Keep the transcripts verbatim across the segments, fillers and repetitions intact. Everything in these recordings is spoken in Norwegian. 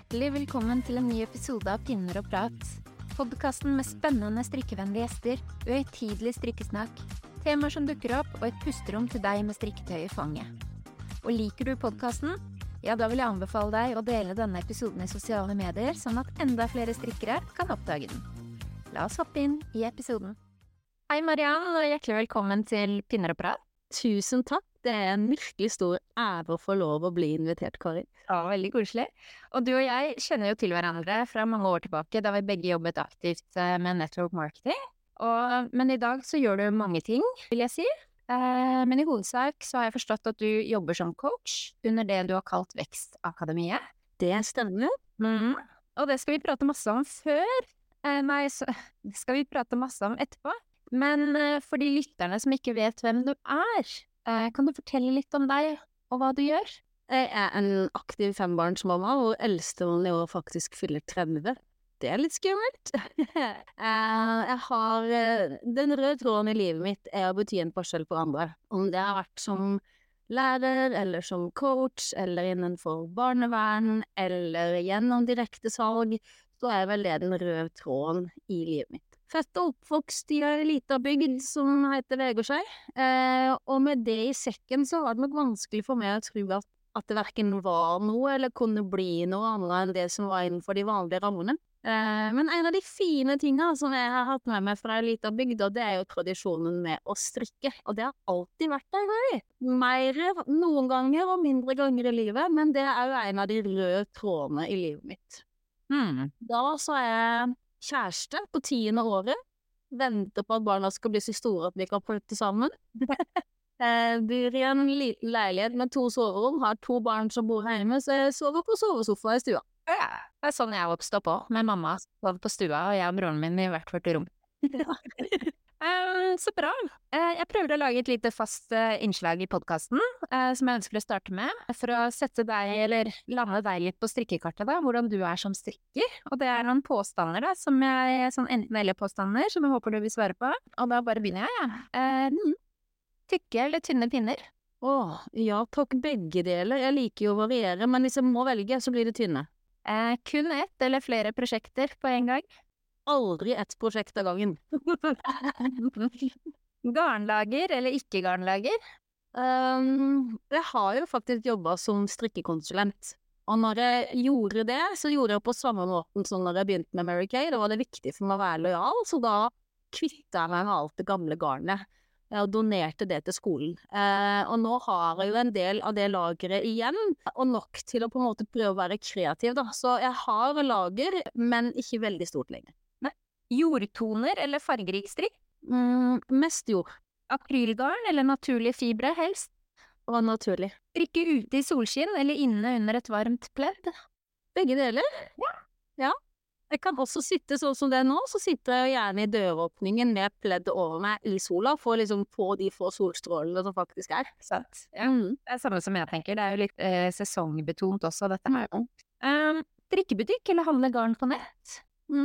Hjertelig velkommen til en ny episode av Pinner og Prat. Podcasten med spennende strikkevennlige gjester, uhøytidelig strikkesnakk, temaer som dukker opp og et pusterom til deg med strikketøy i fanget. Og liker du podcasten? Ja, da vil jeg anbefale deg å dele denne episoden i sosiale medier, sånn at enda flere strikkere kan oppdage den. La oss hoppe inn i episoden. Hei Mariann, og hjertelig velkommen til Pinner og Prat. Tusen takk. Det er en virkelig stor ære å få lov å bli invitert, Kari. Ja, veldig koselig. Og du og jeg kjenner jo til hverandre fra mange år tilbake, da vi begge jobbet aktivt med network marketing. Og, men i dag så gjør du mange ting, vil jeg si. Eh, men i hovedsak så har jeg forstått at du jobber som coach under det du har kalt Vekstakademiet. Det stemmer. Mm. Og det skal vi prate masse om før. Eh, nei, så det skal vi prate masse om etterpå. Men eh, for de lytterne som ikke vet hvem du er, eh, kan du fortelle litt om deg og hva du gjør? Jeg er en aktiv fembarnsmamma, og eldstemann i år faktisk fyller tretti. Det er litt skummelt. Jeg har, den røde tråden i livet mitt er å bety en forskjell for andre. Om det har vært som lærer, eller som coach, eller innenfor barnevern, eller gjennom direkte salg, så er vel det den røde tråden i livet mitt. Født og oppvokst i en liten bygd som heter Vegårshei, eh, og med det i sekken så var det nok vanskelig for meg å tro at, at det hverken var noe eller kunne bli noe annet enn det som var innenfor de vanlige rammene. Eh, men en av de fine tingene som jeg har hatt med meg fra en liten bygd, det er jo tradisjonen med å strikke, og det har alltid vært der, Kari. Mer noen ganger og mindre ganger i livet, men det er jo en av de røde trådene i livet mitt. Hmm. Da så er jeg kjæreste på tiende året, venter på at barna skal bli så store at vi kan flytte sammen. Jeg bor i en liten leilighet med to soverom, har to barn som bor hjemme, så jeg sover på sovesofa i stua. Ja, det er sånn jeg oppstår på, med mamma sover på stua, og jeg og broren min i hvert vårt rom. um, så bra. Uh, jeg prøver å lage et lite fast uh, innslag i podcasten, uh, som jeg ønsker å starte med, for å sette deg, eller lande deg litt på strikkekartet da, hvordan du er som strikker. Og det er noen påstander da, som jeg, sånn enten eller påstander, som jeg håper du vil svare på. Og da bare begynner jeg, ja. Uh, tykke eller tynne pinner? Åh, ja takk, begge deler. Jeg liker jo å variere, men hvis jeg må velge, så blir det tynne. Uh, kun ett eller flere prosjekter på en gang? Aldri ett prosjekt av gangen. Garnlager eller ikke garnlager? Um, jeg har jo faktisk jobbet som strikkekonsulent. Og når jeg gjorde det, så gjorde jeg på samme måten som når jeg begynte med Mary Kay. Da var det viktig for meg å være lojal, så da kvittet jeg meg med alt det gamle garnet. Og donerte det til skolen. Eh, og nå har jeg jo en del av det lageret igjen, og nok til å på en måte prøve å være kreativ da. Så jeg har lager, men ikke veldig stort lenger. Nei. Jordtoner eller fargerik strikk? Mm, mest jord. Akrylgarn eller naturlige fibre helst? Og naturlig. Strikke ute i solskinn eller inne under et varmt pledd? Begge deler. Ja. Ja. Jeg kan også sitte sånn som det er nå, så sitter jeg gjerne i døråpningen med pledd over meg i sola, for liksom få de få solstrålene som faktisk er. Sant. Ja, mm. Det er samme som jeg tenker, det er jo litt eh, sesongbetont også, dette her. Mm. Um, drikkebutikk eller handle garn på nett?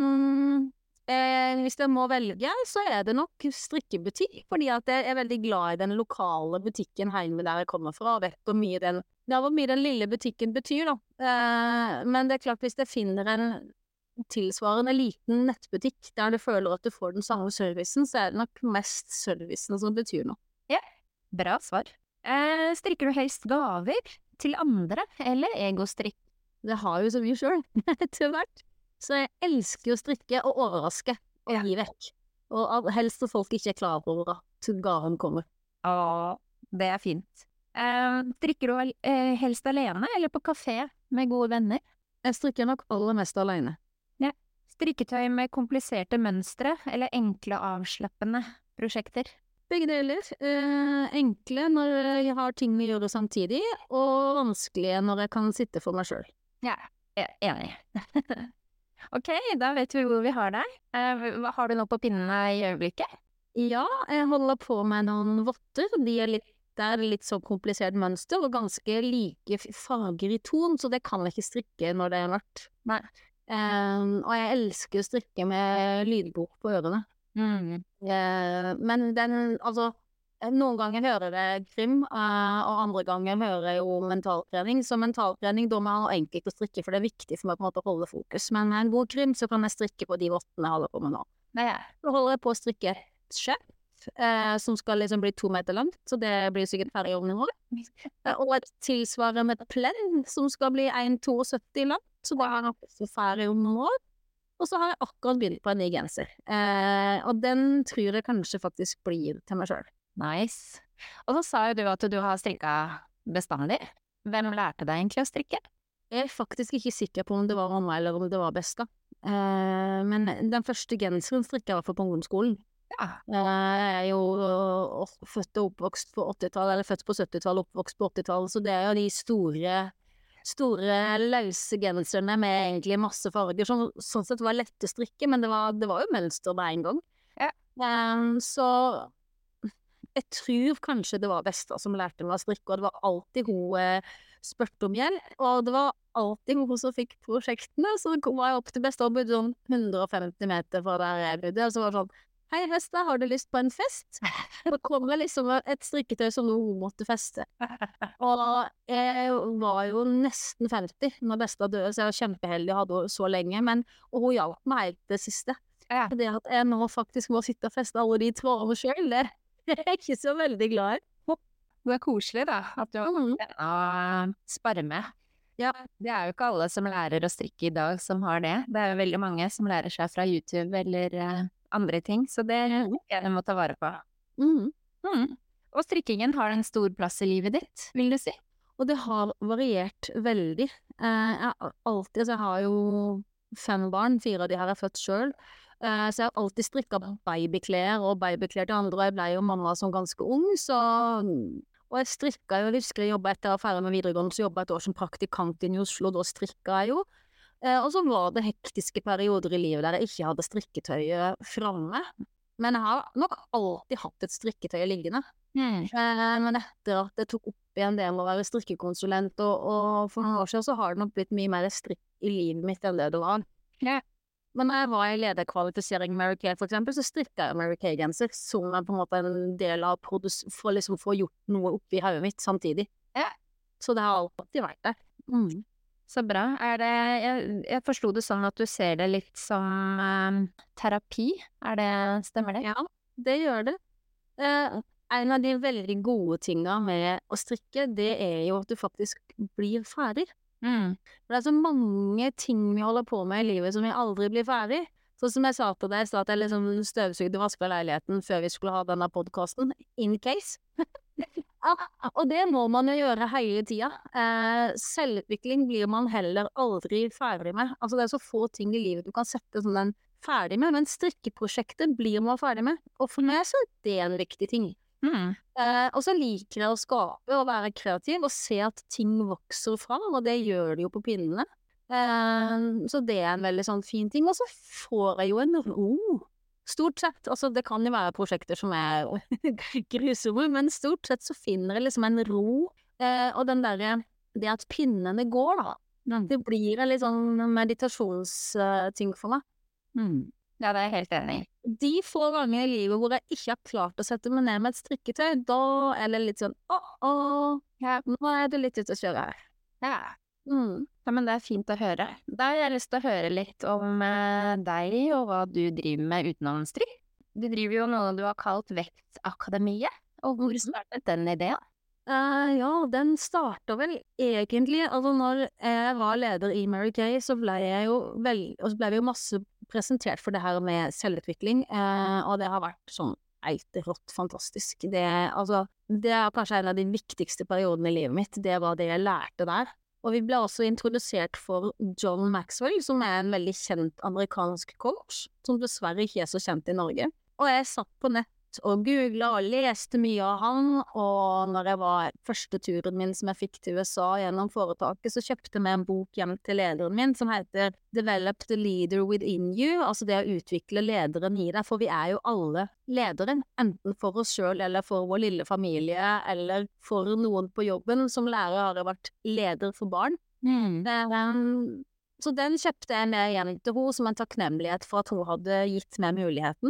Mm, eh, hvis jeg må velge, så er det nok strikkebutikk, fordi at jeg er veldig glad i den lokale butikken hjemme der jeg kommer fra, og vet hvor mye den, ja, hvor mye den lille butikken betyr da. Eh, men det er klart, hvis jeg finner en tilsvarende liten nettbutikk der du føler at du får den samme servicen, så er det nok mest servicen som betyr noe. Ja, bra svar. Eh, strikker du helst gaver til andre, eller egostrikk? Det har jo så mye selv, etter hvert. Så jeg elsker å strikke og overraske og gi vekk. Og helst at folk ikke er klar over at gaven kommer. Åh, det er fint. Eh, strikker du eh, helst alene, eller på kafé med gode venner? Jeg strikker nok aller mest alene. Strikketøy med kompliserte mønstre, eller enkle avslappende prosjekter? Begge deler. Eh, enkle når jeg har ting å gjøre samtidig, og vanskelige når jeg kan sitte for meg selv. Ja, jeg er enig. Ok, da vet vi hvor vi har deg. Eh, hva har du nå på pinnene i øyeblikket? Ja, jeg holder på med noen votter. De er litt, det er litt så komplisert mønster, og ganske like farger i ton, så det kan jeg ikke strikke når det er mørkt. Nei. Um, og jeg elsker å strikke med lydbok på ørene. Mm. Uh, men den, altså, Noen ganger hører jeg krim, eh, og andre ganger hører jeg jo mentaltrening. Så mentaltrening, da må jeg ha enkelt å strikke, for det er viktig for meg på en måte å holde fokus. Men med en god krim, så kan jeg strikke på de vottene jeg holder på med nå. Ja. Så holder jeg på å strikke et skjerf, eh, som skal liksom bli to meter langt, så det blir sikkert ferdig om noen år. Eh, og et tilsvarende pledd, som skal bli en komma sytti langt, så det er også ferdig om noen år. Og så har jeg akkurat begynt på en ny genser. Eh, og den tror jeg kanskje faktisk blir til meg selv. Nice. Og så sa jo du at du har strikket bestandig. Hvem lærte deg egentlig å strikke? Jeg er faktisk ikke sikker på om det var mamma eller om det var besta. Eh, men den første genseren strikket jeg i hvert fall på ungdomsskolen. Ja. Eh, jeg er jo øh, født og oppvokst på åttitallet, eller født på syttitallet, oppvokst på åttitallet, så det er jo de store, store løse genserne med egentlig masse farger, som sånn sett var lett å strikke, men det var, det var jo mønster med en gang. Ja. Eh, så jeg tror kanskje det var besta som lærte meg å strikke, og det var alltid hun eh, spurte om hjelp, og det var alltid hun som fikk prosjektene, så kom jeg opp til besta og bodde sånn hundre og femti meter fra der jeg bodde, og så var det sånn, hei Besta, har du lyst på en fest? Da kom det liksom et strikketøy som hun måtte feste. Og jeg var jo nesten femti når Besta døde, så jeg var kjempeheldig å ha henne så lenge, men og hun hjalp meg helt det siste. Ja. Det at jeg nå faktisk må sitte og feste alle de trådene selv, det jeg er ikke så veldig glad i. Det er koselig da, at du har Mm. å spare med. Ja. Det er jo ikke alle som lærer å strikke i dag som har det. Det er jo veldig mange som lærer seg fra YouTube eller eh, andre ting, så det er jeg må ta vare på. Mm. Mm. Og strikkingen har en stor plass i livet ditt, vil du si? Og det har variert veldig. Eh, jeg har alltid, altså jeg har jo fem barn, fire av de har jeg født selv, eh, så jeg har alltid strikket babyklær og babyklær til andre, og jeg ble jo mamma som ganske ung, så og jeg strikket jo, jeg husker jeg jobbet etter å være ferdig med videregående, så jobbet jeg et år som praktikant inn i Oslo, og da strikket jeg jo. Eh, og så var det hektiske perioder i livet der jeg ikke hadde strikketøyet framme. Men jeg har nok alltid hatt et strikketøy liggende. Mm. Eh, men etter at jeg tok opp igjen det med å være strikkekonsulent, og, og for noen år siden så har det nok blitt mye mer strikk i livet mitt enn det det var. Ja. Men når jeg var i lederkvalifisering med Mary Kay for eksempel, så strikket jeg Mary Kay-genser som er på en måte en del av produs for å liksom få gjort noe oppi hodet mitt samtidig. Ja. Så det har alltid vært der. Mm. Så bra. Er det, jeg, jeg forstod det sånn at du ser det litt som eh, terapi. Er det, stemmer det? Ja, det gjør det. Eh, en av de veldig gode tingene med å strikke, det er jo at du faktisk blir ferdig. Mm. For det er så mange ting vi holder på med i livet som vi aldri blir ferdig. Sånn som jeg sa til deg, så at jeg liksom støvsugde og vasket leiligheten før vi skulle ha denne podcasten, in case. Ja, og det må man jo gjøre hele tida. Eh, selvutvikling blir man heller aldri ferdig med. Altså det er så få ting i livet du kan sette sånn en ferdig med, men strikkeprosjektet blir man ferdig med. Og for meg så er det en viktig ting. Mm. Eh, og så liker jeg å skape og være kreativ og se at ting vokser fram, og det gjør det jo på pinnene. Eh, så det er en veldig sånn fin ting. Og så får jeg jo en ro. Stort sett, altså det kan jo være prosjekter som er grusomme, men stort sett så finner jeg liksom en ro, eh, og den derre, det at pinnene går da, Mm. det blir en litt sånn meditasjonsting for meg. Mm. Ja, det er jeg helt enig i. De få ganger i livet hvor jeg ikke har klart å sette meg ned med et strikketøy, da er det litt sånn, åh, åh, Ja. nå er det litt ute å kjøre her. Ja. Mm. Ja, men det er fint å høre. Da har jeg lyst til å høre litt om eh, deg og hva du driver med utenom strikk. Du driver jo noe du har kalt Vektakademiet, og hvor startet den ideen? Eh, ja, den startet vel egentlig, altså når jeg var leder i Mary Kay, så ble jeg jo vel, og så ble vi jo masse presentert for det her med selvutvikling, eh, og det har vært sånn helt rått fantastisk. Det, altså, det er kanskje en av de viktigste periodene i livet mitt, det var det jeg lærte der. Og vi ble også introdusert for John Maxwell, som er en veldig kjent amerikansk coach, som dessverre ikke er så kjent i Norge. Og jeg satt på nett og googlet og leste mye av han, og når jeg var første turen min som jeg fikk til U S A gjennom foretaket, så kjøpte jeg med en bok hjem til lederen min som heter Develop the Leader Within You, altså det å utvikle lederen i deg, for vi er jo alle ledere, enten for oss selv eller for vår lille familie, eller for noen på jobben. Som lærer har jeg vært leder for barn. Mm. Um, så den kjøpte jeg med hjem til henne som en takknemlighet for at hun hadde gitt meg muligheten.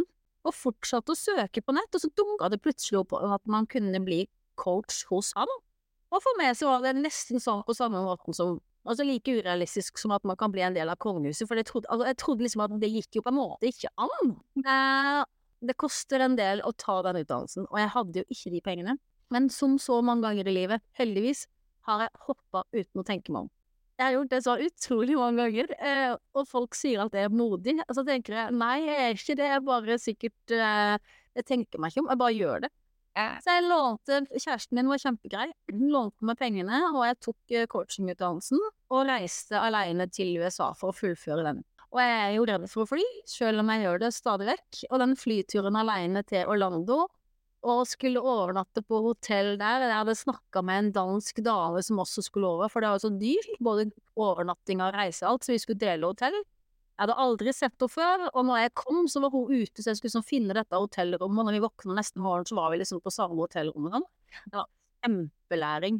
og fortsatte å søke på nett, og så dukket det plutselig opp at man kunne bli coach hos han. Og for meg så var det nesten sånn på samme måten som, altså like urealistisk som at man kan bli en del av kongehuset, for jeg trodde, altså jeg trodde liksom at det gikk jo på en måte ikke an. Eh, det koster en del å ta den utdannelsen, og jeg hadde jo ikke de pengene. Men som så mange ganger i livet, heldigvis, har jeg hoppet uten å tenke meg om. Jeg har gjort det så utrolig mange ganger, eh, og folk sier at jeg er modig. Og så tenker jeg, nei, jeg er ikke det, jeg bare sikkert, eh, jeg tenker meg ikke om, jeg bare gjør det. Ja. Så jeg lånte, kjæresten min var kjempegrei, hun lånte meg pengene, og jeg tok eh, coachingutdannelsen, og reiste alene til U S A for å fullføre den. Og jeg er jo redd for å fly, selv om jeg gjør det stadig vekk, og den flyturen alene til Orlando, og skulle overnatte på hotell der. Jeg hadde snakket med en dansk dame som også skulle over, for det var jo så dyrt, både overnatting og reise alt, så vi skulle dele hotell. Jeg hadde aldri sett henne før, og når jeg kom, så var hun ute, så jeg skulle sånn finne dette hotellrommet, og når vi våknet nesten morgen, så var vi liksom på samme hotellrommet. Det var kjempelæring.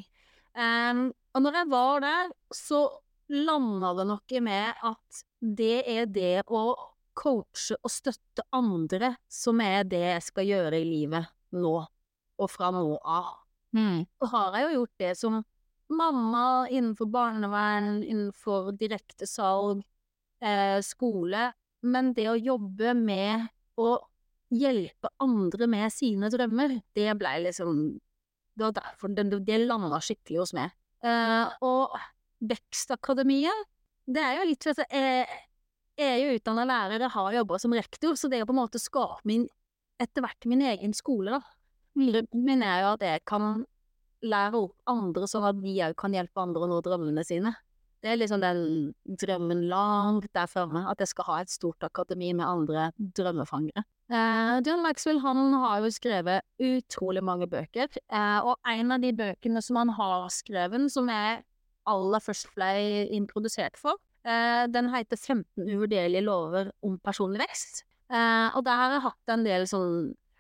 Um, og når jeg var der, så landet det noe med at det er det å coache og støtte andre som er det jeg skal gjøre i livet nå, og fra nå av. Mm. Og har jeg jo gjort det som mamma innenfor barnevern, innenfor direkte salg, eh, skole, men det å jobbe med å hjelpe andre med sine drømmer, det ble liksom, det var derfor det, det landet skikkelig hos meg. Eh, og Vekstakademiet, det er jo litt, vet du, jeg, jeg er jo utdannet lærer, jeg har jobbet som rektor, så det er jo på en måte skape min etter hvert min egen skole, da. Min er jo at jeg kan lære opp andre, sånn at de også kan hjelpe andre å nå drømmene sine. Det er liksom den drømmen langt der fremme, at jeg skal ha et stort akademi med andre drømmefangere. Eh, John Maxwell, han har jo skrevet utrolig mange bøker, eh, og en av de bøkene som han har skrevet, som jeg aller først ble introdusert for, eh, den heter femten uvurderlige lover om personlig vekst. Uh, og der har jeg hatt en del sånn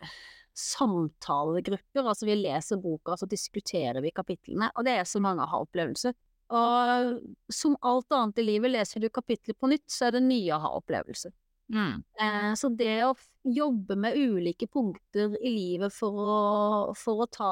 samtalegrupper, altså vi leser boka, så diskuterer vi kapitlene, og det er så mange aha-opplevelser. Og som alt annet i livet, leser du kapitlet på nytt, så er det nye aha-opplevelser. Mm. Uh, så det å jobbe med ulike punkter i livet for å, for å ta,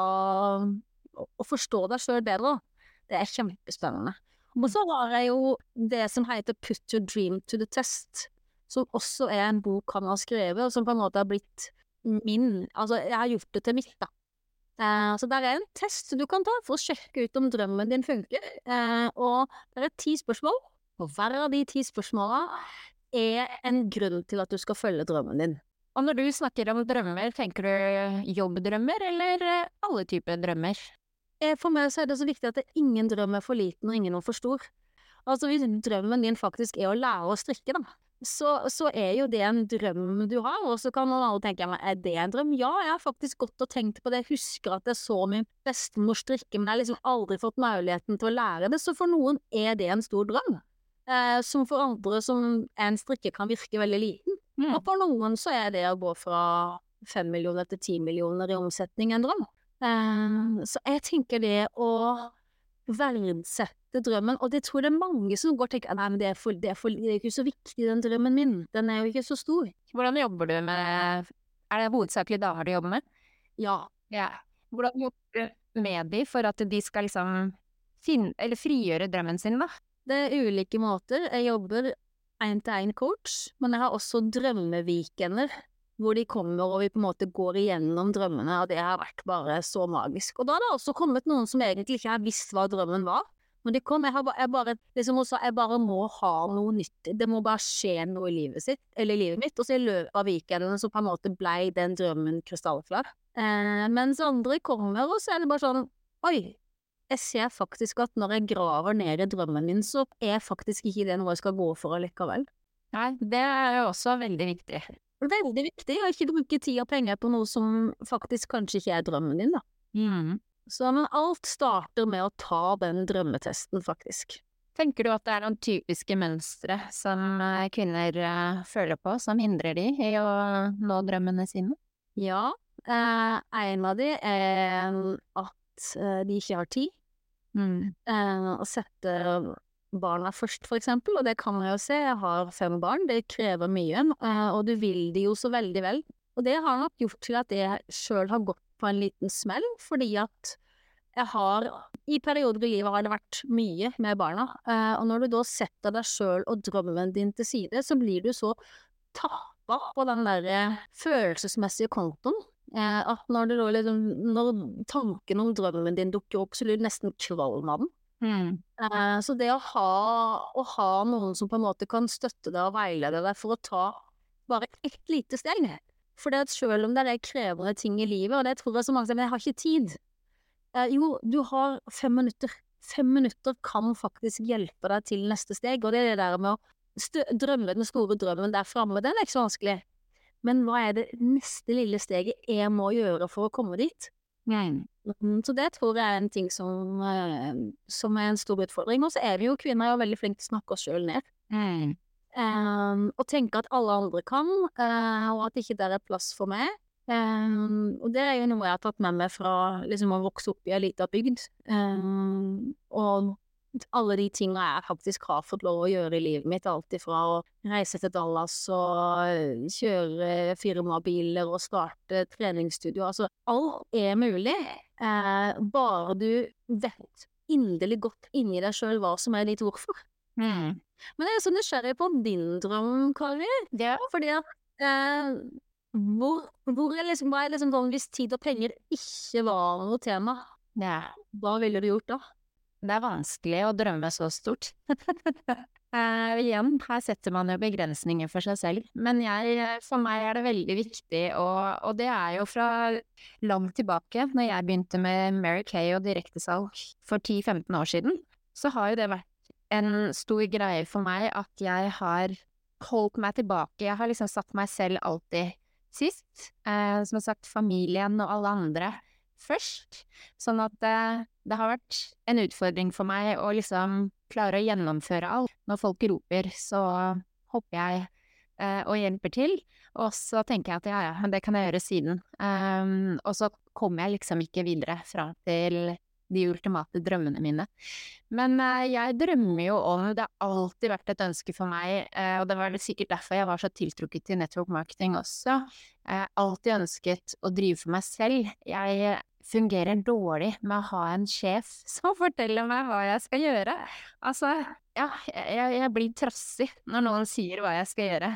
å forstå deg selv bedre, det er kjempespennende. Og så har jeg jo det som heter Put Your Dream to the Test, som også er en bok han har skrevet, og som på en måte har blitt min, altså jeg har gjort det til mitt da. Eh, så der er en test du kan ta for å sjekke ut om drømmen din funker, eh, og det er ti spørsmål, og hver av de ti spørsmålene er en grunn til at du skal følge drømmen din. Og når du snakker om drømmer, tenker du jobbdrømmer, eller alle typer drømmer? Eh, for meg så er det så viktig at det ingen drøm er for liten og ingen er for stor. Altså hvis drømmen din faktisk er å lære å strikke da, Så, så er jo det en drøm du har, og så kan man alle tenke, men er det en drøm? Ja, jeg har faktisk gått og tenkt på det, jeg husker at jeg så min bestemor strikke, men jeg har liksom aldri fått muligheten til å lære det, så for noen er det en stor drøm, eh, som for andre som en strikke kan virke veldig liten, mm. og for noen så er det å gå fra fem millioner til ti millioner i omsetning en drøm. Eh, så jeg tenker det å verdsette drømmen, og det tror jeg det er mange som går og tenker, nei, men det er, for, det, er for, det er ikke så viktig den drømmen min, den er jo ikke så stor. Hvordan jobber du med, er det hovedsakelig damer du jobber med? Ja. Ja. Hvordan jobber du med de for at de skal liksom finne, eller frigjøre drømmen sin da? Det er ulike måter, jeg jobber en-til-en coach, men jeg har også drømmeweekender, hvor de kommer og vi på en måte går igjennom drømmene, og det har vært bare så magisk. Og da har det også kommet noen som egentlig ikke har visst hva drømmen var. Når de kom, jeg, har, jeg bare, liksom hun sa, jeg bare må ha noe nytt, det må bare skje noe i livet sitt, eller i livet mitt, og så i løpet av weekenden så på en måte ble den drømmen krystallklar. Eh, mens andre kommer, og så er det bare sånn, oi, jeg ser faktisk at når jeg graver ned i drømmen min, så er faktisk ikke det noe jeg skal gå for allikevel. Nei, det er jo også veldig viktig. Veldig viktig å ikke bruke tid og penger på noe som faktisk kanskje ikke er drømmen din da. Mm. Så men alt starter med å ta den drømmetesten faktisk. Tenker du at det er noen typiske mønstre som kvinner uh, føler på, som hindrer de i å nå drømmene sine? Ja, uh, en av de er at uh, de ikke har tid. Mm. Uh, å sette barna først for eksempel, og det kan jeg jo se, jeg har fem barn, det krever mye, uh, og du vil de jo så veldig vel, Og det har nok gjort til at jeg selv har gått på en liten smell, fordi at jeg har, i perioder i livet har det vært mye med barna, eh, og når du da setter deg selv og drømmen din til side, så blir du så tappet på den der eh, følelsesmessige kontoen, eh, at når, det da liksom, når tanken om drømmen din dukker opp, så blir du nesten kvalm av den. Mm. Eh, så det å ha, å ha noen som på en måte kan støtte deg og veilede deg for å ta bare ett lite steg, for det at selv om det er krevende ting i livet, og det tror jeg så mange sier, men jeg har ikke tid. Eh, jo, du har fem minutter. Fem minutter kan faktisk hjelpe deg til neste steg, og det er det der med å stø drømme den store drømmen der fremme, den er ikke så vanskelig. Men hva er det neste lille steget jeg må gjøre for å komme dit? Mm. Så det tror jeg er en ting som, eh, som er en stor utfordring. Og så er vi jo kvinner jo veldig flinke til å snakke oss selv ned. Mm. Um, og tenke at alle andre kan, uh, og at ikke der er plass for meg. Um, og det er jo noe jeg har tatt med meg fra liksom å vokse opp i en liten bygd. Um, og alle de tingene jeg faktisk har fått lov å gjøre i livet mitt, alt ifra å reise til Dallas og kjøre firmabiler og starte treningsstudio. Altså, alt er mulig, uh, bare du vet inderlig godt inni deg selv hva som er ditt hvorfor. Mm. Men jeg er så nysgjerrig på din drøm, Kari. Ja. Fordi at eh, hvor, hvor er liksom, hva er liksom sånn, hvis tid og penger ikke var noe tema, Ja. hva ville du gjort da? Det er vanskelig å drømme så stort. Eh, igjen, her setter man jo begrensninger for seg selv, men jeg, for meg er det veldig viktig, og, og det er jo fra langt tilbake, når jeg begynte med Mary Kay og direktesalg for ti til femten år siden, så har jo det vært en stor greie for meg at jeg har holdt meg tilbake. Jeg har liksom satt meg selv alltid sist, eh, som har sagt familien og alle andre først, sånn at eh, det har vært en utfordring for meg å liksom klare å gjennomføre alt. Når folk roper, så hopper jeg eh, og hjelper til, og så tenker jeg at ja, ja, det kan jeg gjøre siden. Um, og så kommer jeg liksom ikke videre fra til de ultimate drømmene mine. Men eh, jeg drømmer jo om, det har alltid vært et ønske for meg, eh, og det var sikkert derfor jeg var så tiltrukket til network marketing også. Jeg har alltid ønsket å drive for meg selv. Jeg fungerer dårlig med å ha en sjef som forteller meg hva jeg skal gjøre. Altså, ja, jeg, jeg blir trassig når noen sier hva jeg skal gjøre.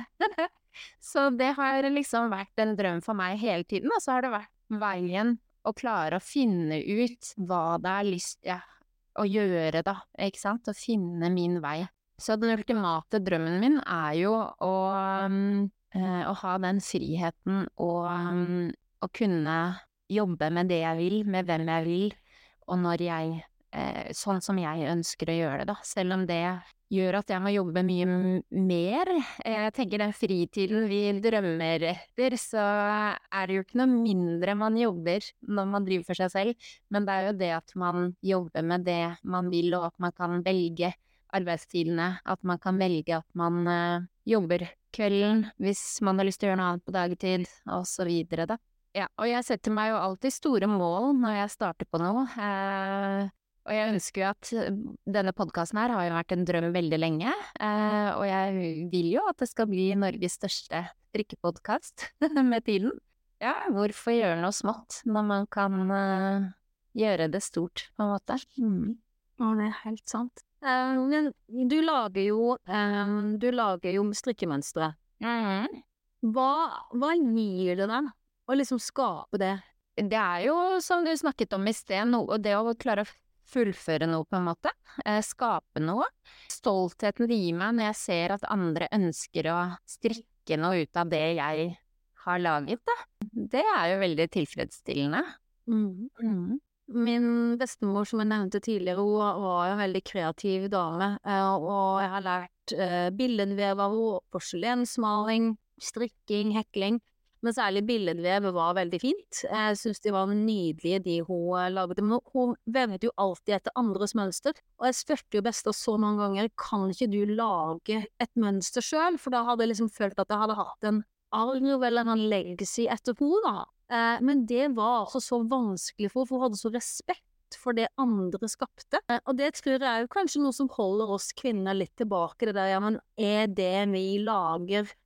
Så det har liksom vært en drøm for meg hele tiden, og så har det vært veien å klare å finne ut hva det er lyst ja, å gjøre da, ikke sant? Å finne min vei. Så den ultimate drømmen min er jo å, um, uh, å ha den friheten og um, å kunne jobbe med det jeg vil, med hvem jeg vil, og når jeg, eh, sånn som jeg ønsker å gjøre det da. Selv om det gjør at jeg må jobbe mye mer. Jeg tenker den fritiden vi drømmer etter, så er det jo ikke noe mindre man jobber når man driver for seg selv, men det er jo det at man jobber med det man vil, og at man kan velge arbeidstidene, at man kan velge at man uh, jobber kvelden hvis man har lyst til å gjøre noe annet på dagtid, og så videre da. Ja, og jeg setter meg jo alltid store mål når jeg starter på noe, eh, og jeg ønsker jo at denne podcasten her har jo vært en drøm veldig lenge, eh, og jeg vil jo at det skal bli Norges største strikkepodcast med tiden. Ja, hvorfor gjøre noe smått når man kan uh, gjøre det stort, på en måte? Mm. Ja, det er helt sant. Uh, men du lager jo, uh, du lager jo strikkemønstre. Mm. Hva, hva gir det deg å liksom skape det? Det er jo, som du snakket om i sted, noe, det å klare å fullføre noe på en måte, eh, skape noe. Stoltheten det gir meg når jeg ser at andre ønsker å strikke noe ut av det jeg har laget, da. Det er jo veldig tilfredsstillende. Mm. Mm. Min bestemor, som jeg nevnte tidligere, hun var en veldig kreativ dame, og jeg har lært eh, billedvev av henne, porselensmaling, strikking, hekling. Men særlig billedvev var veldig fint. Jeg synes de var nydelige, de hun laget. Men hun vevde jo alltid etter andres mønster. Og jeg spurte jo besta så mange ganger, kan ikke du lage et mønster selv? For da hadde jeg liksom følt at jeg hadde hatt en arv eller en legacy etter henne da. Men det var altså så vanskelig for henne, for hun hadde så respekt for det andre skapte. Og det tror jeg er jo kanskje noe som holder oss kvinner litt tilbake. Det der, ja, men er det vi lager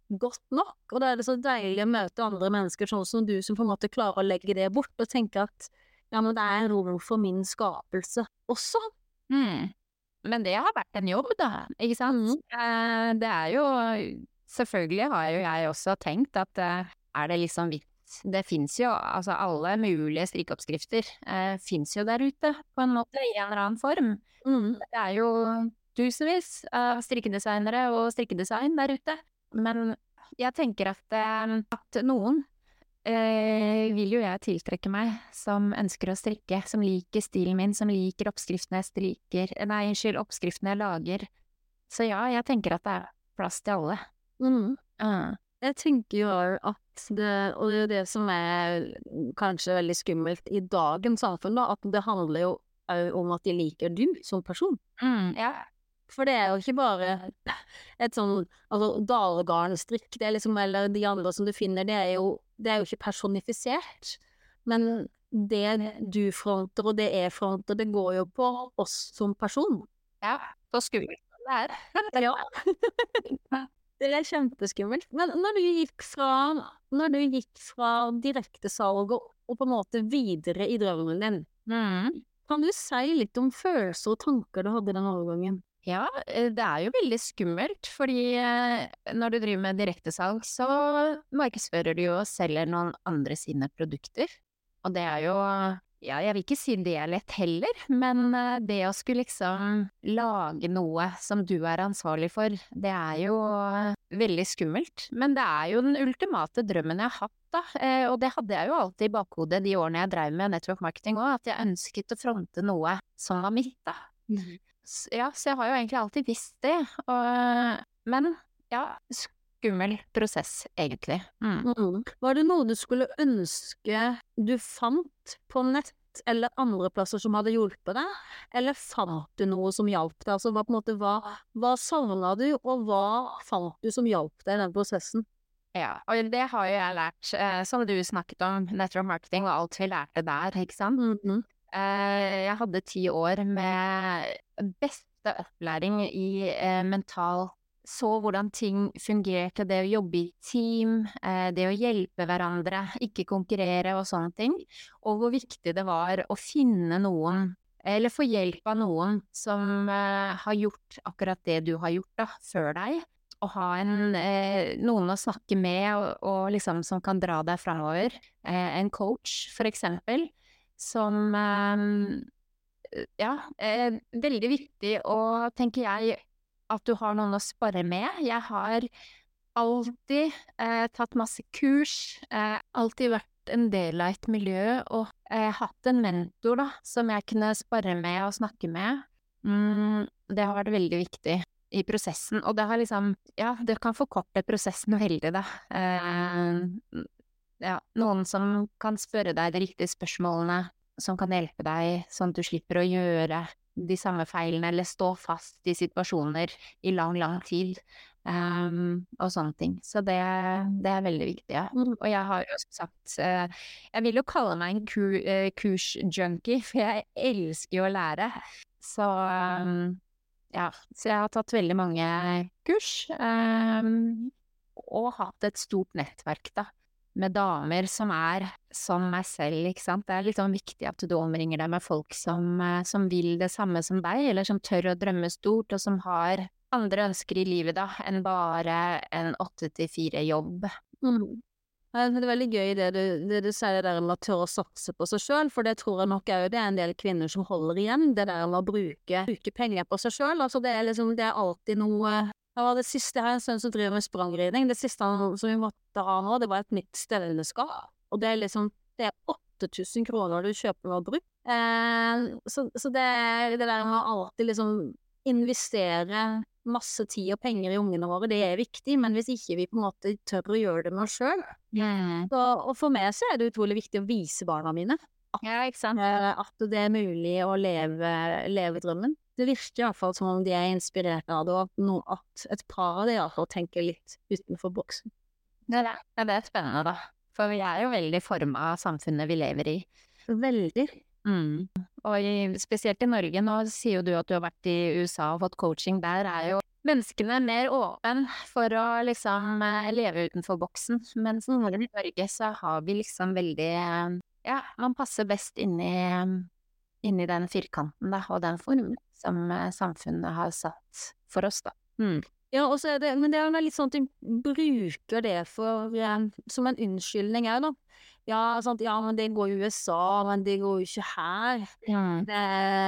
godt nok, og da er det så deilig å møte andre mennesker sånn som du, som på en måte klarer å legge det bort, og tenke at ja, men det er en rom for min skapelse også. Mm. Men det har vært en jobb da, ikke sant? Mm. Eh, det er jo, selvfølgelig har jo jeg også tenkt at eh, er det liksom vitt? Det finnes jo, altså alle mulige strikkeoppskrifter eh, finnes jo der ute, på en måte, i en eller annen form. Mm. Det er jo tusenvis av strikkedesignere og strikkedesign der ute. Men jeg tenker at, eh, at noen eh, vil jo jeg tiltrekke meg som ønsker å strikke, som liker stilen min, som liker oppskriftene jeg strikker, nei, unnskyld, oppskriftene jeg lager. Så ja, jeg tenker at det er plass til alle. Mm. Uh. Jeg tenker jo at det, og det er det som er kanskje veldig skummelt i dagens samfunn da, at det handler jo om at de liker du som person. Mm, ja. For det er jo ikke bare et sånn, altså dalgarnstrikk, det er liksom, eller de andre som du finner, det er jo, det er jo ikke personifisert. Men det du fronter og det jeg fronter, det går jo på oss som person. Ja, så skummelt det er. Ja. Det er kjempeskummelt. Men når du gikk fra, når du gikk fra direktesalg og, og på en måte videre i drømmen din, Mm. kan du si litt om følelser og tanker du hadde den overgangen? Ja, eh, det er jo veldig skummelt, fordi eh, når du driver med direktesalg, så markedsfører du jo og selger noen andre sine produkter. Og det er jo, ja, jeg vil ikke si det er lett heller, men eh, det å skulle liksom lage noe som du er ansvarlig for, det er jo eh, veldig skummelt. Men det er jo den ultimate drømmen jeg har hatt da, eh, og det hadde jeg jo alltid i bakhodet de årene jeg drev med network marketing også, at jeg ønsket å fronte noe som var mitt da. Mm. Ja, så jeg har jo egentlig alltid visst det, og, men ja, skummel prosess egentlig. Mm. Mm. Var det noe du skulle ønske du fant på nett eller andre plasser som hadde hjulpet deg, eller fant du noe som hjalp deg? Altså hva, på en måte, hva, hva savnet du, og hva fant du som hjalp deg i den prosessen? Ja, og det har jo jeg lært, eh, som du snakket om, network marketing og alt vi lærte der, ikke sant? Mm-hmm. Eh, jeg hadde ti år med beste opplæring i eh, mental, så hvordan ting fungerte, det å jobbe i team, eh, det å hjelpe hverandre, ikke konkurrere og sånne ting, og hvor viktig det var å finne noen, eller få hjelp av noen som eh, har gjort akkurat det du har gjort da, før deg, og ha en, eh, noen å snakke med, og, og liksom som kan dra deg fremover, eh, en coach for eksempel, som, eh, ja, eh, veldig viktig, og tenker jeg at du har noen å spare med. Jeg har alltid eh, tatt masse kurs, eh, alltid vært en del av et miljø, og eh, hatt en mentor da, som jeg kunne spare med og snakke med. Mm, det har vært veldig viktig i prosessen, og det har liksom, ja, det kan forkorte prosessen veldig da. Eh, ja, noen som kan spørre deg de riktige spørsmålene, som kan hjelpe deg, sånn at du slipper å gjøre de samme feilene, eller stå fast i situasjoner i lang, lang tid, um, og sånne ting. Så det, det er veldig viktig, ja. Og jeg har jo sagt, uh, jeg vil jo kalle meg en ku, uh, kursjunkie, for jeg elsker jo å lære. Så, um, ja, så jeg har tatt veldig mange kurs, um, og hatt et stort nettverk da, med damer som er som meg selv, ikke sant? Det er litt sånn viktig at du omringer deg med folk som, som vil det samme som deg, eller som tør å drømme stort, og som har andre ønsker i livet da, enn bare en åtte til fire jobb. Mm. Det er veldig gøy det du, det du sier der med å tørre å satse på seg selv, for det tror jeg nok er jo det er en del kvinner som holder igjen, det der med å bruke, bruke penger på seg selv. Altså det er liksom, det er alltid noe. Det var det siste, jeg har en sønn som driver med sprangridning, det siste som vi måtte ha nå, det var et nytt stevneskap, og det er liksom, det er åtte tusen kroner du kjøper og bruker. Eh, så, så det, det der med å alltid liksom investere masse tid og penger i ungene våre, det er viktig, men hvis ikke vi på en måte tør å gjøre det med oss selv, Mm. så, og for meg så er det utrolig viktig å vise barna mine at, Ja, ikke sant? eh, at det er mulig å leve, leve drømmen. Det virker i hvert fall som om de er inspirert av det, og at, no, at et par av de i hvert fall tenker litt utenfor boksen. Det er, ja, det er spennende da, for vi er jo veldig formet av samfunnet vi lever i. Veldig. Mm. Og i, spesielt i Norge, nå sier jo du at du har vært i U S A og fått coaching, der er jo menneskene mer åpen for å liksom eh, leve utenfor boksen, mens i Norge så har vi liksom veldig, eh, ja, man passer best inni, eh, inni den firkanten da, og den formen som eh, samfunnet har satt for oss da. Mm. Ja, og så er det, men det er jo litt sånn at de bruker det for, eh, som en unnskyldning her da. Ja, sant, ja, men det går i U S A, men det går jo ikke her. Mm. Det,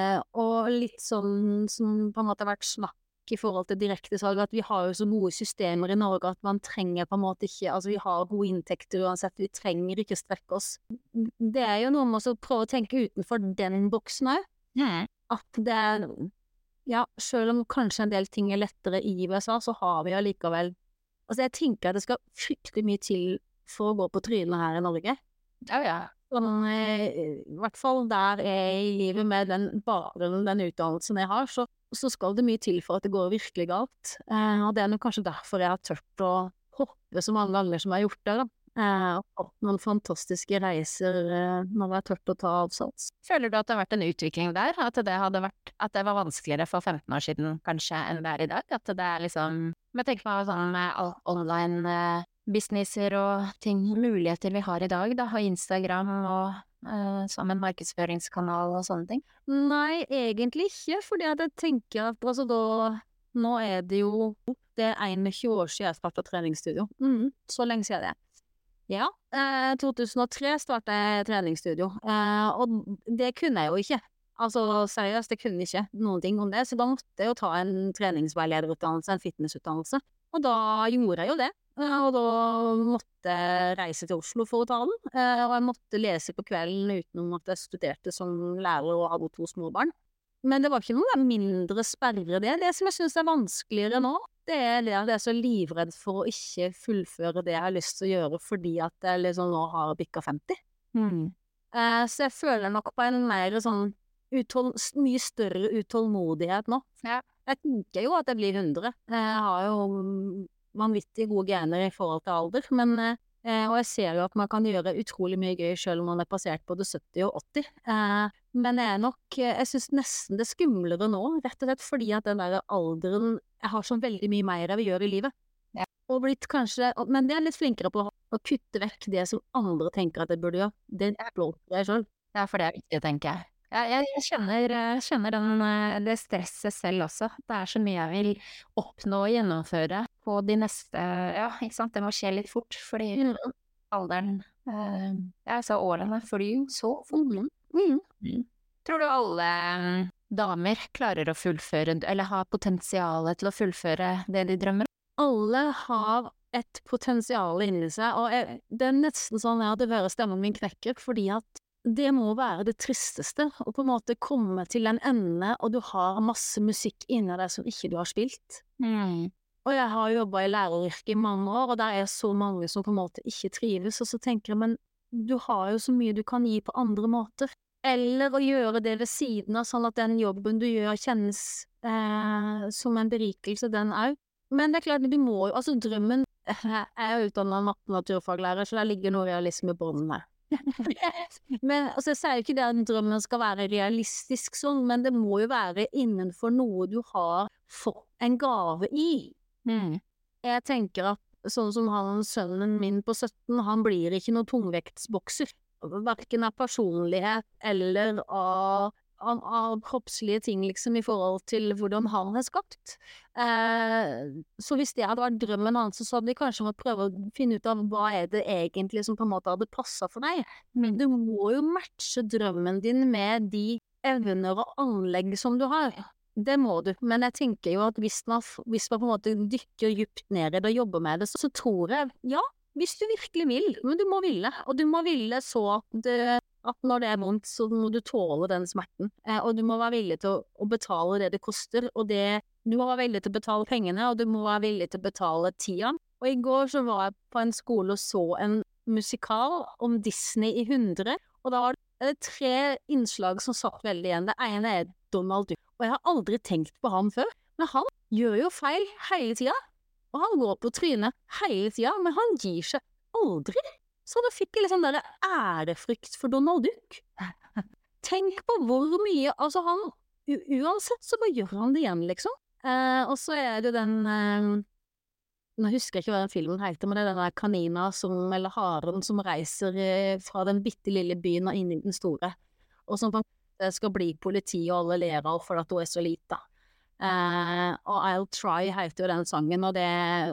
og litt sånn som på en måte har vært snakk i forhold til direktesalg, at vi har jo så gode systemer i Norge at man trenger på en måte ikke, altså vi har gode inntekter uansett, vi trenger ikke strekke oss. Det er jo noe med å prøve å tenke utenfor den boksen også. Mm. At det er, ja, selv om kanskje en del ting er lettere i U S A, så har vi allikevel, altså jeg tenker at det skal fryktelig mye til for å gå på trynet her i Norge. Ja, ja. Sånn, eh, i hvert fall der jeg er i livet med den bakgrunnen, den utdannelsen jeg har, så, så skal det mye til for at det går virkelig galt. Eh, og det er nok kanskje derfor jeg har tørt å hoppe så mange ganger som jeg har gjort det, da. Eh, og hatt noen fantastiske reiser eh, når jeg har tørt å ta avsats. Føler du at det har vært en utvikling der? At det hadde vært, at det var vanskeligere for femten år siden kanskje enn det er i dag? At det er liksom, men jeg tenker meg sånn med all- online eh, businesser og ting, muligheter vi har i dag da, og Instagram og eh, som en markedsføringskanal og sånne ting. Nei, egentlig ikke, fordi at jeg tenker at altså da, nå er det jo, det er einogtjue år siden jeg startet treningsstudio. Mm, så lenge siden det. Ja, eh, to tusen og tre startet jeg treningsstudio, eh, og det kunne jeg jo ikke. Altså seriøst, jeg kunne ikke noen ting om det, så da måtte jeg jo ta en treningsveilederutdannelse, en fitnessutdannelse, og da gjorde jeg jo det. Eh, Og da måtte jeg reise til Oslo for å ta den, eh, og jeg måtte lese på kvelden utenom at jeg studerte som lærer og hadde to små barn. Men det var ikke noe mindre sperre det. Det som jeg synes er vanskeligere nå, det er det at jeg er så livredd for å ikke fullføre det jeg har lyst til å gjøre, fordi at jeg liksom nå har bikket femti. Mm. Eh, så jeg føler nok på en mer sånn uthold, s- mye større utålmodighet nå. Ja. Jeg tenker jo at jeg blir hundre. Jeg har jo mm, vanvittig gode gener i forhold til alder, men, eh, og jeg ser jo at man kan gjøre utrolig mye gøy selv om man er passert både sytti og åtti. Eh, men jeg er nok, eh, jeg synes nesten det er skumlere nå, rett og slett fordi at den der alderen, jeg har så veldig mye mer jeg vil gjøre i livet. Ja. Og blitt kanskje, men det er litt flinkere på å kutte vekk det som andre tenker at jeg burde gjøre. Det blåser jeg selv. Ja, for det er viktig, tenker jeg. Ja, jeg, jeg kjenner, eh, kjenner den, eh, det stresset selv også. Det er så mye jeg vil oppnå og gjennomføre på de neste, ja, ikke sant, det må skje litt fort, fordi alderen, eh, ja, så årene flyr så fort. Mm. Mm. Tror du alle eh, damer klarer å fullføre, eller har potensialet til å fullføre det de drømmer om? Alle har et potensial inni seg, og jeg, det er nesten sånn at det hører stemmen min knekker, fordi at det må være det tristeste, å på en måte komme til en ende, og du har masse musikk inni deg som ikke du har spilt. Mm. Og jeg har jobbet i læreryrket i mange år, og der er så mange som på en måte ikke trives, og så tenker jeg, men du har jo så mye du kan gi på andre måter. Eller å gjøre det ved siden av, sånn at den jobben du gjør kjennes eh, som en berikelse, den òg. Men det er klart, du må jo, altså drømmen, jeg er jo utdannet matte- og naturfaglærer, så der ligger noe realisme på den her. Men altså, jeg sier jo ikke det at drømmen skal være realistisk sånn, men det må jo være innenfor noe du har fått en gave i. Mm. Jeg tenker at sånn som han, sønnen min på sytten, han blir ikke noe tungvektsbokser. Hverken av personlighet eller av, av, av kroppslige ting, liksom, i forhold til hvordan han er skapt. Eh, så hvis det hadde vært drømmen hans, så hadde vi kanskje måttet prøve å finne ut av hva er det egentlig som på en måte hadde passet for deg. Men du må jo matche drømmen din med de evner og anlegg som du har. Det må du, men jeg tenker jo at hvis man, hvis man på en måte dykker dypt ned i det og jobber med det, så, så tror jeg, ja, hvis du virkelig vil, men du må ville, og du må ville så at, det, at når det er vondt, så må du tåle den smerten, eh, og du må være villig til å, å betale det det koster, og det, du må være villig til å betale pengene, og du må være villig til å betale tida. Og i går så var jeg på en skole og så en musikal om Disney i hundre, og da var det tre innslag som satt veldig igjen. Det ene er Donald Duck, og jeg har aldri tenkt på ham før, men han gjør jo feil hele tida. Og han går på trynet hele tida, men han gir seg aldri. Så da fikk jeg liksom der ærefrykt for Donald Duck. tenk på hvor mye, altså han, u- uansett så bare gjør han det igjen, liksom. Eh, og så er det den, eh, nå husker jeg ikke hva den filmen heter, men det er den der kanina som, eller haren som reiser eh, fra den bitte lille byen og inn i den store, og som på en måte skal bli politi, og alle ler av for at hun er så lita. Eh, og I'll Try heter jo den sangen, og det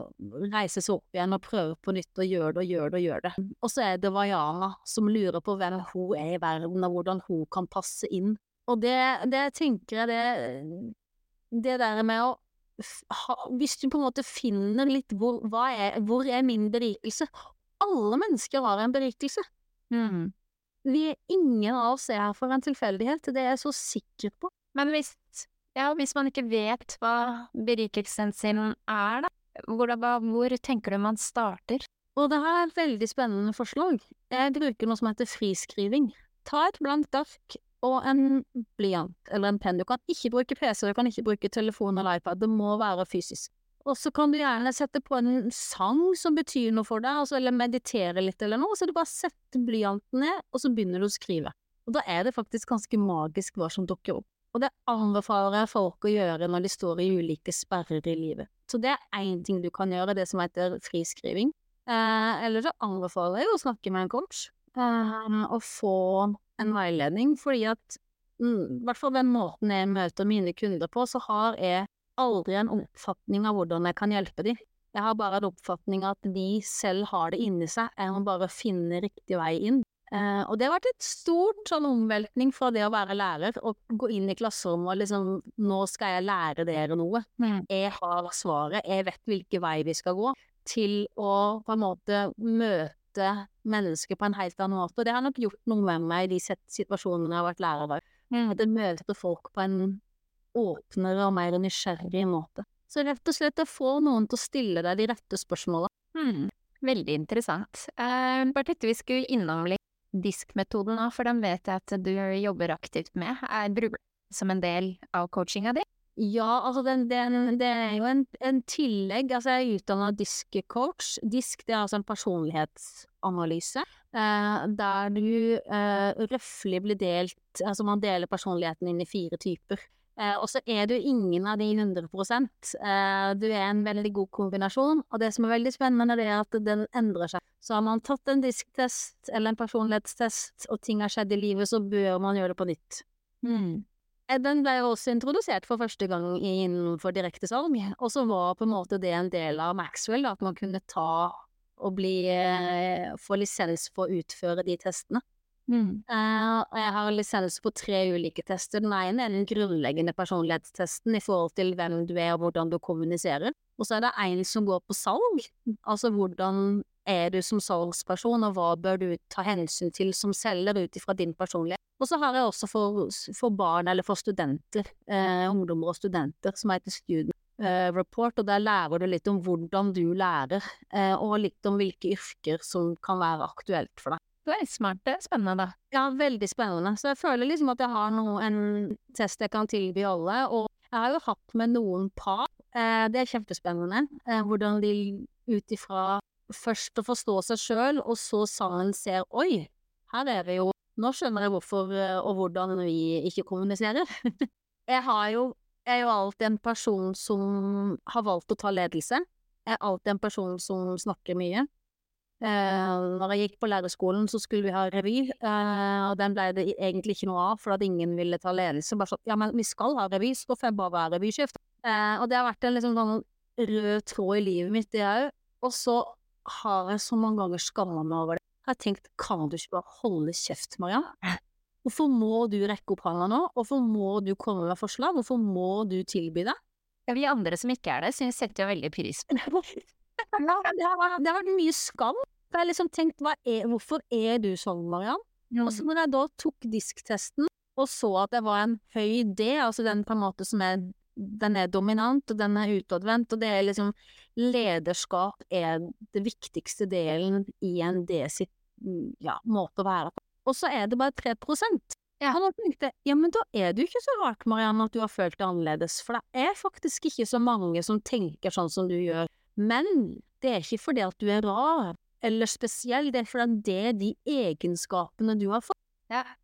reiser seg opp igjen og prøver på nytt og gjør det og gjør det og gjør det. Og så er det Vaiana som lurer på hvem hun er i verden, og hvordan hun kan passe inn. Og det, det tenker jeg, det, det der med å f- ha, hvis du på en måte finner litt hvor, hva er, hvor er min berikelse? Alle mennesker har en berikelse. Mm. Vi er ingen av oss er her for en tilfeldighet, det er jeg så sikker på. Men hvis, ja, hvis man ikke vet hva berikelsen sin er, da, hvor, da, hvor tenker du man starter? Og det her er et veldig spennende forslag. Jeg bruker noe som heter friskriving. Ta et blankt ark og en blyant eller en penn. Du kan ikke bruke P C, du kan ikke bruke telefon eller iPad, det må være fysisk. Og så kan du gjerne sette på en sang som betyr noe for deg, altså, eller meditere litt eller noe, så du bare setter blyanten ned, og så begynner du å skrive. Og da er det faktisk ganske magisk hva som dukker opp. Og det anbefaler jeg folk å gjøre når de står i ulike sperrer i livet. Så det er en ting du kan gjøre, det som heter friskriving. Eh, eller så anbefaler jeg å snakke med en coach, eh, og få en veiledning, fordi at, mm, i hvert fall den måten jeg møter mine kunder på, så har jeg aldri en oppfatning av hvordan jeg kan hjelpe dem. Jeg har bare en oppfatning av at de selv har det inni seg, jeg må bare finne riktig vei inn. Eh, og det har vært et stort sånn omveltning fra det å være lærer og gå inn i klasserommet og liksom, nå skal jeg lære dere noe. Mm. Jeg har svaret, jeg vet hvilken vei vi skal gå, til å på en måte møte mennesker på en helt annen måte. Og det har nok gjort noe med meg i de set- situasjonene jeg har vært lærer der. Mm. At jeg møter folk på en åpnere og mer nysgjerrig måte. Så rett og slett å få noen til å stille deg de rette spørsmålene. Mm. Veldig interessant. Eh, bare tenkte vi skulle innom litt diskmetoden nå, for den vet jeg at du jobber aktivt med. Jeg bruker den som en del av coachinga di. Ja, altså den, den, det er jo en, en tillegg, altså jeg er utdannet disk-coach. Disk, det er altså en personlighetsanalyse, eh, der du eh, røffelig blir delt, altså man deler personligheten inn i fire typer. Eh, og så er du ingen av de hundre prosent. Eh, du er en veldig god kombinasjon, og det som er veldig spennende det er at den endrer seg. Så har man tatt en disktest eller en personlighetstest, og ting har skjedd i livet, så bør man gjøre det på nytt. Mm. Eh, Den ble jo også introdusert for første gang innenfor direktesalg, og så var på en måte det en del av Maxwell, da, at man kunne ta og bli, eh, få lisens for å utføre de testene. Mm. Eh, og jeg har lisens på tre ulike tester. Den ene er den grunnleggende personlighetstesten i forhold til hvem du er og hvordan du kommuniserer. Og så er det en som går på salg, altså hvordan er du som salgsperson, og hva bør du ta hensyn til som selger ut ifra din personlighet. Og så har jeg også for, for barn eller for studenter, eh, ungdommer og studenter, som heter Student eh, Report, og der lærer du litt om hvordan du lærer, eh, og litt om hvilke yrker som kan være aktuelt for deg. Det er smart, det er spennende da. Ja, veldig spennende. Så jeg føler liksom at jeg har noe, en test jeg kan tilby alle, og jeg har jo hatt med noen par. Eh, det er kjempespennende, eh, hvordan de ut ifra først å forstå seg selv, og så sammen ser, oi, her er det jo, nå skjønner jeg hvorfor eh, og hvordan vi ikke kommuniserer. jeg har jo, jeg er jo alltid en person som har valgt å ta ledelse. Jeg er alltid en person som snakker mye. Eh, når jeg gikk på lærerskolen så skulle vi ha revy, eh, og den ble det egentlig ikke noe av, for at ingen ville ta ledelse. Bare sånn, ja, men vi skal ha revy, så får jeg bare være revysjef. Eh, og det har vært en liksom sånn rød tråd i livet mitt, det er jo. Og så har jeg så mange ganger skammet meg over det. Jeg har tenkt, kan du ikke bare holde kjeft, Mariann? Hvorfor må du rekke opp hånda nå? Hvorfor må du komme med forslag? Hvorfor må du tilby det? Ja, vi andre som ikke er det, synes setter jo veldig pris på det. Ja, det har, vært- det har vært mye skam. For jeg har liksom tenkt, hva er, hvorfor er du sånn, Mariann? Og så når jeg da tok disktesten, og så at det var en høy D, altså den på en måte som er, den er dominant, og den er utadvendt, og det er liksom, lederskap er det viktigste delen i en D sitt, ja, måte å være på. Og så er det bare tre prosent. Ja. Og da tenkte jeg, ja, men da er det jo ikke så rart, Mariann, at du har følt det annerledes, for det er faktisk ikke så mange som tenker sånn som du gjør. Men det er ikke fordi at du er rar, eller spesiell, det er fordi det er de egenskapene du har fått. Ja.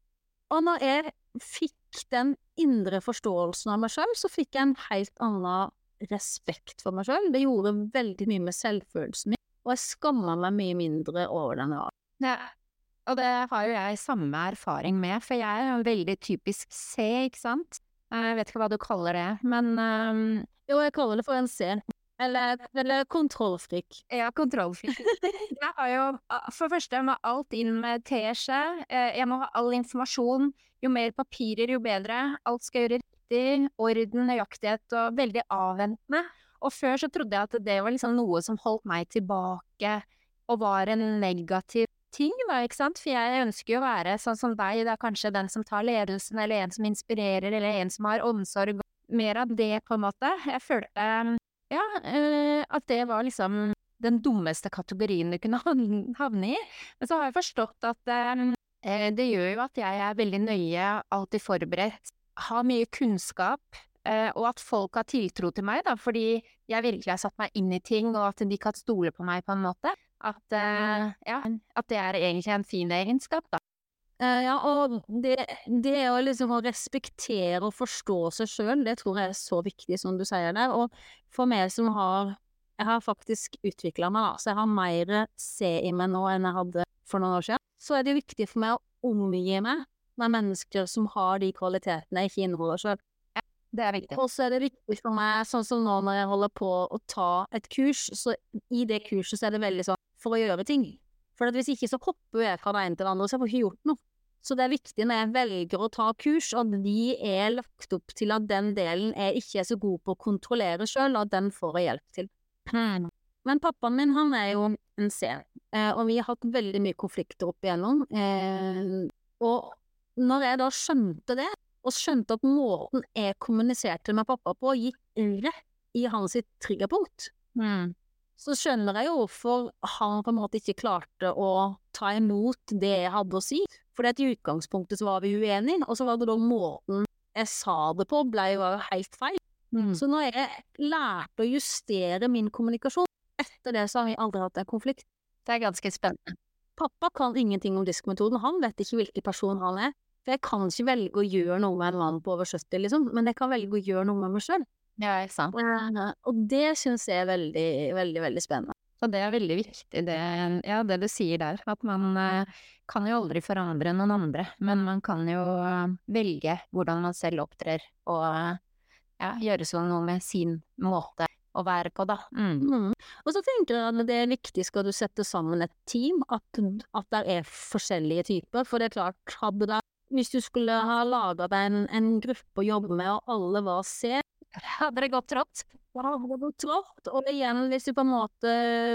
Og når jeg fikk den indre forståelsen av meg selv, så fikk jeg en helt annen respekt for meg selv. Det gjorde veldig mye med selvfølelsen min, og jeg skammet meg mye mindre over den jeg var. Ja, og det har jo jeg samme erfaring med, for jeg er jo veldig typisk C, ikke sant? Jeg vet ikke hva du kaller det, men um, Jo, jeg kaller det for en C. Eller, eller kontrollfrik. Ja, kontrollfrik. Jeg har jo, for det første, jeg må alt inn med teskje. Eh, Jeg må ha all informasjon. Jo mer papirer, jo bedre. Alt skal gjøre riktig, orden, nøyaktighet og veldig avventende. Og før så trodde jeg at det var liksom noe som holdt meg tilbake og var en negativ ting, da, ikke sant? For jeg ønsker jo å være sånn som deg, det er kanskje den som tar ledelsen, eller en som inspirerer, eller en som har omsorg. Mer av det, på en måte. Jeg følte Ja, eh, at det var liksom den dummeste kategorien du kunne havn- havne i. Men så har jeg forstått at eh, det gjør jo at jeg er veldig nøye, alltid forberedt, har mye kunnskap, eh, og at folk har tiltro til meg, da, fordi jeg virkelig har satt meg inn i ting, og at de kan stole på meg på en måte. At, eh, ja, at det er egentlig en fin egenskap, da. Eh, ja, og det, det er å liksom å respektere og forstå seg selv, det tror jeg er så viktig, som du sier der. Og for meg som har, jeg har faktisk utviklet meg da, så jeg har mer se i meg nå enn jeg hadde for noen år siden. Så er det viktig for meg å omgi meg med mennesker som har de kvalitetene jeg ikke inneholder selv. Det er viktig. Og så er det viktig for meg, sånn som nå når jeg holder på å ta et kurs, så i det kurset så er det veldig sånn, for å gjøre ting. For at hvis ikke så hopper jeg fra det ene til det andre, så jeg får ikke gjort noe. Så det er viktig når jeg velger å ta kurs, at de er lagt opp til at den delen jeg ikke er så god på å kontrollere selv, at den får jeg hjelp til. Hmm. Men pappaen min, han er jo en C, eh, og vi har hatt veldig mye konflikter opp igjennom. Eh, og når jeg da skjønte det, og skjønte at måten jeg kommuniserte med pappa på gikk rett i hans triggerpunkt, Hmm. så skjønner jeg jo hvorfor han på en måte ikke klarte å ta imot det jeg hadde å si. For i utgangspunktet så var vi uenige, og så var det da måten jeg sa det på ble jo helt feil. Hmm. Så når jeg lærte å justere min kommunikasjon, etter det så har vi aldri hatt en konflikt. Det er ganske spennende. Pappa kan ingenting om diskmetoden, han vet ikke hvilken person han er. For jeg kan ikke velge å gjøre noe med en mann på over sytti, liksom, men jeg kan velge å gjøre noe med meg selv. Ja, ikke sant. Og det synes jeg er veldig, veldig, veldig spennende. Så det er veldig viktig, det, ja, det du sier der, at man eh, kan jo aldri forandre noen andre, men man kan jo eh, velge hvordan man selv opptrer, og eh, ja, gjøre sånn noe med sin måte å være på, da. Mm. Mm. Og så tenker jeg at det er viktig, skal du sette sammen et team, at, at det er forskjellige typer, for det er klart, hadde det, hvis du skulle ha laget deg en, en gruppe å jobbe med, og alle var C, Hadde det gått trått? Ja, det hadde gått trått. Og igjen, hvis du på en måte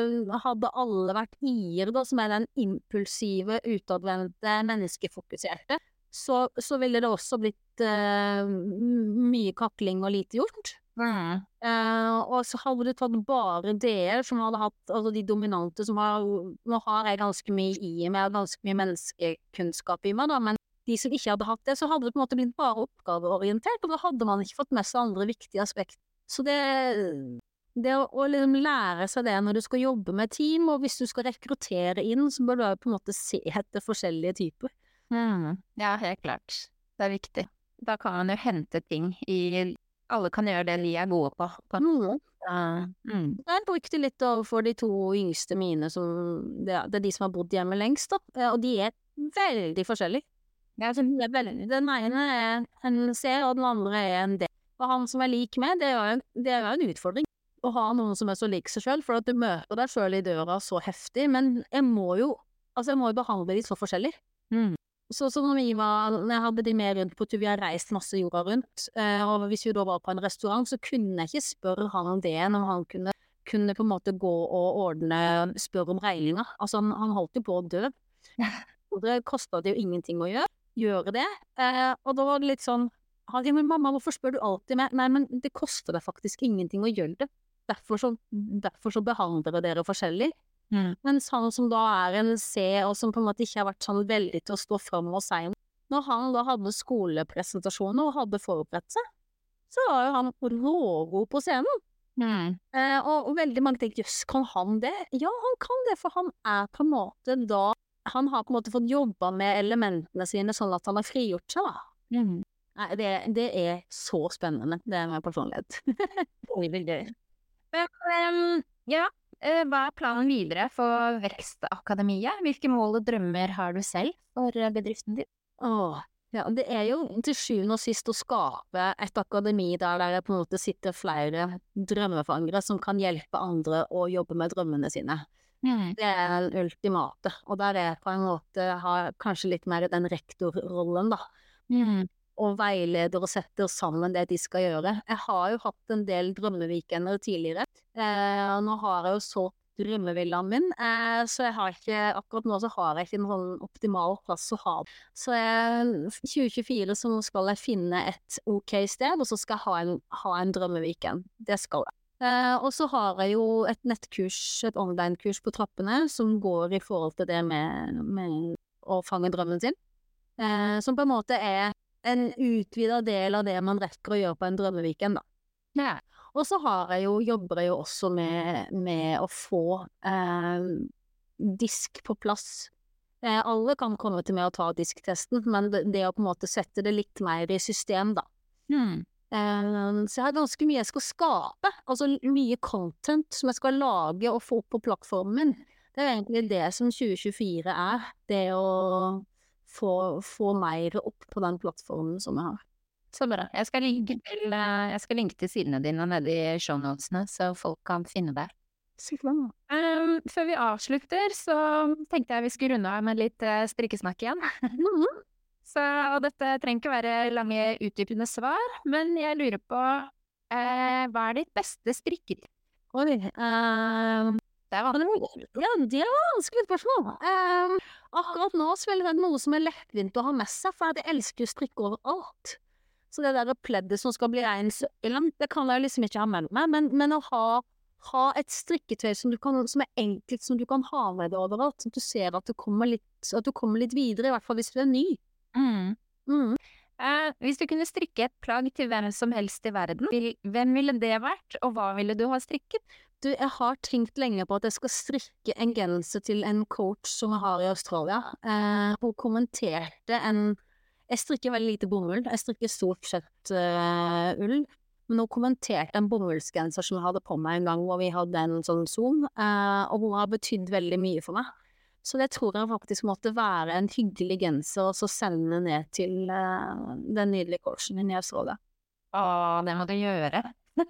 hadde alle vært I-er, da, som er den impulsive, utadvendte, menneskefokuserte, så, så ville det også blitt uh, mye kakling og lite gjort. Mm. Uh, og så hadde du tatt bare dere som hadde hatt, altså de dominante som har, nå har jeg ganske mye I meg, ganske mye menneskekunnskap i meg da, men de som ikke hadde hatt det, så hadde det på en måte blitt bare oppgaveorientert, og da hadde man ikke fått med seg andre viktige aspekter. Så det, det å, å liksom lære seg det når du skal jobbe med team, og hvis du skal rekruttere inn, så bør du på en måte se etter forskjellige typer. Mm. Ja, helt klart. Det er viktig. Da kan man jo hente ting i, alle kan gjøre det de er gode på. på. Mm. Uh, mm. Jeg brukte litt overfor de to yngste mine, som, det, det er de som har bodd hjemme lengst, da, og de er veldig forskjellige. Ja, så det er veldig, den ene er en C, og den andre er en D. Og han som er lik meg, det er jo en, det er jo en utfordring å ha noen som er så lik seg selv, for at du møter deg selv i døra så heftig, men jeg må jo, altså jeg må jo behandle de så forskjellig. Mm. Så, så når vi var, når jeg hadde de med rundt på tur, vi har reist masse jorda rundt, eh, og hvis vi da var på en restaurant, så kunne jeg ikke spørre han om det, når han kunne, kunne på en måte gå og ordne, spørre om regninger. Altså han, han holdt jo på å dø. Og det kostet det jo ingenting å gjøre. gjøre det, eh, og da var det litt sånn, ja, men mamma, hvorfor spør du alltid meg? Nei, men det koster deg faktisk ingenting å gjøre det. Derfor så, derfor så behandler dere forskjellig. Mm. Mens han som da er en C, og som på en måte ikke har vært sånn veldig til å stå frem og si, når han da hadde skolepresentasjoner og hadde forberedt seg, så var jo han rågod på scenen. Mm. Eh, og, og veldig mange tenker, jøss, kan han det? Ja, han kan det, for han er på en måte da han har på en måte fått jobba med elementene sine sånn at han har frigjort seg, da. Mm. Nei, det, det er så spennende, det med personlighet. Veldig gøy. Men um, ja, eh, hva er planen videre for Vekstakademiet? Hvilke mål og drømmer har du selv for eh, bedriften din? Åh, ja, det er jo til syvende og sist å skape et akademi der det på en måte sitter flere drømmefangere som kan hjelpe andre å jobbe med drømmene sine. Mm. Det er den ultimate, og der er på en måte har kanskje litt mer den rektorrollen, da. Mm. Og veileder og setter sammen det de skal gjøre. Jeg har jo hatt en del drømmeweekender tidligere, eh, og nå har jeg jo solgt drømmevillaen min, eh, så jeg har ikke, akkurat nå så har jeg ikke noen optimal plass å ha. Så jeg, tjue tjuefire så skal jeg finne et ok sted, og så skal jeg ha en, ha en drømmeweekend. Det skal jeg. Eh, og så har jeg jo et nettkurs, et online-kurs på trappene, som går i forhold til det med, med å fange drømmen sin. Eh, som på en måte er en utvidet del av det man rekker å gjøre på en drømmeweekend, da. Ja. Og så har jeg jo, jobber jeg jo også med, med å få eh, disk på plass. Eh, alle kan komme til med å ta disktesten, men det, det å på en måte sette det litt mer i system, da. Mm. Eh, så jeg har ganske mye jeg skal skape, altså mye content som jeg skal lage og få opp på plattformen min. Det er egentlig det som tjue tjuefire er, det å få, få mer opp på den plattformen som jeg har. Så bra. Jeg skal linke til, eh, jeg skal linke til sidene dine nede i shownotesene, så folk kan finne deg. Um, før vi avslutter, så tenkte jeg vi skulle runde av med litt eh, strikkesnakk igjen. Mhm. Så, og dette trenger ikke være lange utdypende svar, men jeg lurer på, eh, hva er ditt beste strikketips? Oi, eh, Det var ja, det var et vanskelig spørsmål. Eh, akkurat nå så vil det være noe som er lettvint å ha med seg, for jeg elsker å strikke overalt. Så det der pleddet som skal bli en søkkelam, det kan jeg liksom ikke ha med meg, men, men å ha, ha et strikketøy som, du kan, som er enkelt, som du kan ha med deg overalt, så du ser at du kommer litt, at du kommer litt videre, i hvert fall hvis du er ny. Mm. Mm. Eh, hvis du kunne strikke et plagg til hvem som helst i verden, vil, hvem ville det vært, og hva ville du ha strikket? Du, jeg har tenkt lenge på at jeg skal strikke en genser til en coach som jeg har i Australia. Eh, hun kommenterte en Jeg strikker veldig lite bomull, jeg strikker stort sett uh, ull, men hun kommenterte en bomullsgenser som jeg hadde på meg en gang, hvor vi hadde en sånn zoom, uh, og hun har betydd veldig mye for meg. Så det tror jeg faktisk måtte være en hyggelig genser, og så sende den ned til uh, den nydelige coachen min i Australia. Åh, det må du gjøre.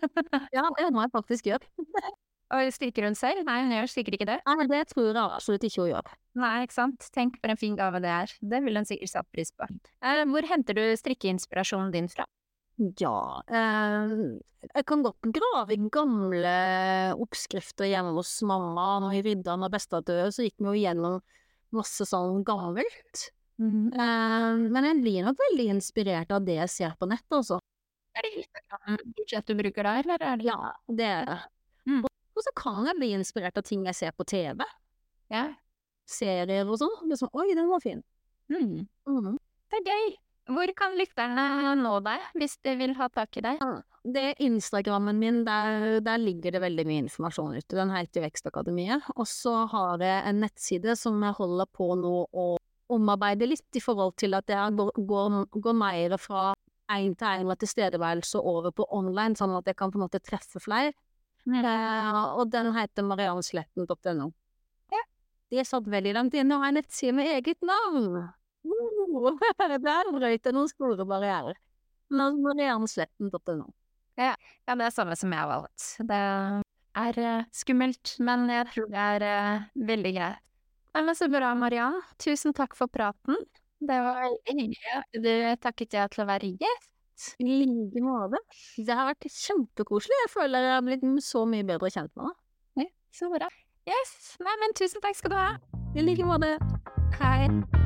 Ja, det må jeg faktisk gjøre. Og strikker hun selv? Nei, hun gjør sikkert ikke det. Nei, det tror jeg absolutt ikke hun gjør. Nei, ikke sant? Tenk for en fin gave det er. Det vil hun sikkert satt pris på. Eh, hvor henter du strikkeinspirasjonen din fra? Ja, eh, jeg kan godt grave i gamle oppskrifter hjemme hos mamma. Når vi rydda når besta døde, så gikk vi jo gjennom masse sånn gammelt. Mm-hmm. Eh, men jeg blir nok veldig inspirert av det jeg ser på nett, altså. Er det budsjett du bruker der, eller er det? Ja, det er det. Mm. Og så kan jeg bli inspirert av ting jeg ser på T V. Ja. Serier og sånn. Det er sånn, oi, den var fin. Mm. Mhm. Det er gøy. Hvor kan lytterne nå deg, hvis de vil ha tak i deg? Det er Instagrammen min, der, der ligger det veldig mye informasjon ute. Den heter Vekstakademiet. Og så har jeg en nettside som jeg holder på nå å omarbeide litt, i forhold til at jeg går, går, går mer fra en til en med tilstedeværelse over på online, sånn at jeg kan på en måte treffe flere. Mm. Uh, og den heter mariansletten punktum no. Ja. Det satt veldig langt inne, og har en nettside med eget navn. Uh, der brøt jeg noen store barrierer. mariansletten punktum no. Ja. Ja, det er samme som jeg har valgt. Det er uh, skummelt, men jeg tror det er uh, veldig greit. Ja, men så bra, Mariann. Tusen takk for praten. Det var veldig hyggelig at du takket ja til å være gjest. I like måte. Det har vært kjempekoselig. Jeg føler jeg har blitt så mye bedre kjent med deg. Ja, så bra. Yes, nei, men tusen takk skal du ha. I like måte. Hei.